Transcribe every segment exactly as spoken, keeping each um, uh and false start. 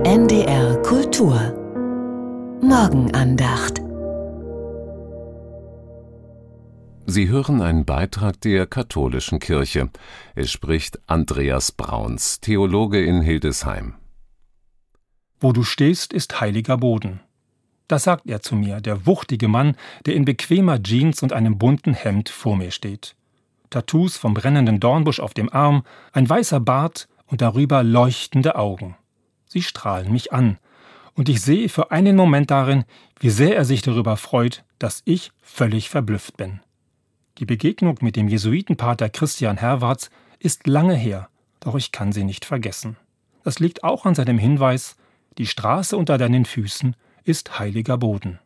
N D R Kultur Morgenandacht. Sie hören einen Beitrag der Katholischen Kirche. Es spricht Andreas Brauns, Theologe in Hildesheim. Wo du stehst, ist heiliger Boden. Das sagt er zu mir, der wuchtige Mann, der in bequemer Jeans und einem bunten Hemd vor mir steht. Tattoos vom brennenden Dornbusch auf dem Arm, ein weißer Bart und darüber leuchtende Augen. Sie strahlen mich an, und ich sehe für einen Moment darin, wie sehr er sich darüber freut, dass ich völlig verblüfft bin. Die Begegnung mit dem Jesuitenpater Christian Herwarts ist lange her, doch ich kann sie nicht vergessen. Das liegt auch an seinem Hinweis: Die Straße unter deinen Füßen ist heiliger Boden.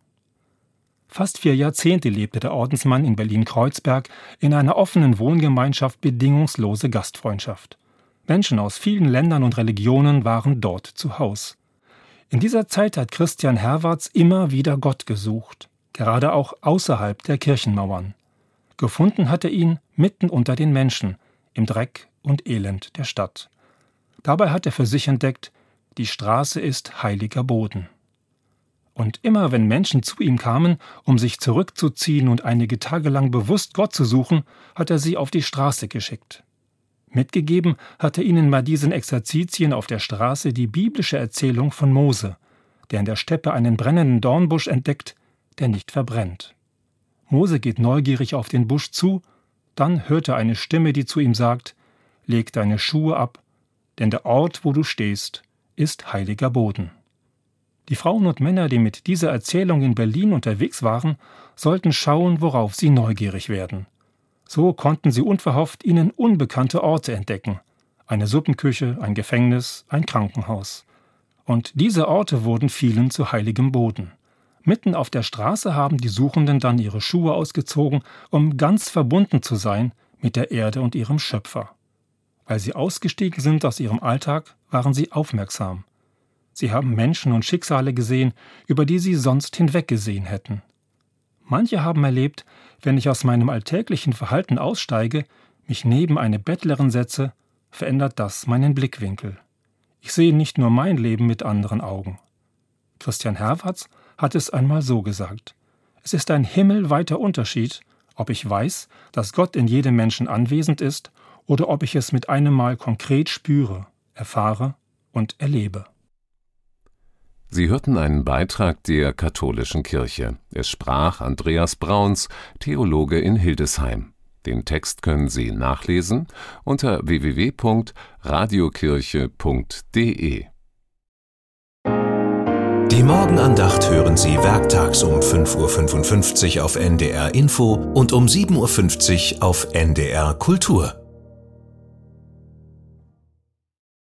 Fast vier Jahrzehnte lebte der Ordensmann in Berlin-Kreuzberg in einer offenen Wohngemeinschaft bedingungslose Gastfreundschaft. Menschen aus vielen Ländern und Religionen waren dort zu Haus. In dieser Zeit hat Christian Herwarts immer wieder Gott gesucht, gerade auch außerhalb der Kirchenmauern. Gefunden hat er ihn mitten unter den Menschen, im Dreck und Elend der Stadt. Dabei hat er für sich entdeckt: Die Straße ist heiliger Boden. Und immer wenn Menschen zu ihm kamen, um sich zurückzuziehen und einige Tage lang bewusst Gott zu suchen, hat er sie auf die Straße geschickt. Mitgegeben hat er ihnen bei diesen Exerzitien auf der Straße die biblische Erzählung von Mose, der in der Steppe einen brennenden Dornbusch entdeckt, der nicht verbrennt. Mose geht neugierig auf den Busch zu, dann hört er eine Stimme, die zu ihm sagt: Leg deine Schuhe ab, denn der Ort, wo du stehst, ist heiliger Boden. Die Frauen und Männer, die mit dieser Erzählung in Berlin unterwegs waren, sollten schauen, worauf sie neugierig werden. So konnten sie unverhofft ihnen unbekannte Orte entdecken: eine Suppenküche, ein Gefängnis, ein Krankenhaus. Und diese Orte wurden vielen zu heiligem Boden. Mitten auf der Straße haben die Suchenden dann ihre Schuhe ausgezogen, um ganz verbunden zu sein mit der Erde und ihrem Schöpfer. Weil sie ausgestiegen sind aus ihrem Alltag, waren sie aufmerksam. Sie haben Menschen und Schicksale gesehen, über die sie sonst hinweggesehen hätten. Manche haben erlebt, wenn ich aus meinem alltäglichen Verhalten aussteige, mich neben eine Bettlerin setze, verändert das meinen Blickwinkel. Ich sehe nicht nur mein Leben mit anderen Augen. Christian Herwarts hat es einmal so gesagt: Es ist ein himmelweiter Unterschied, ob ich weiß, dass Gott in jedem Menschen anwesend ist, oder ob ich es mit einem Mal konkret spüre, erfahre und erlebe. Sie hörten einen Beitrag der Katholischen Kirche. Es sprach Andreas Brauns, Theologe in Hildesheim. Den Text können Sie nachlesen unter w w w punkt radiokirche punkt d e. Die Morgenandacht hören Sie werktags um fünf Uhr fünfundfünfzig auf N D R Info und um sieben Uhr fünfzig auf N D R Kultur.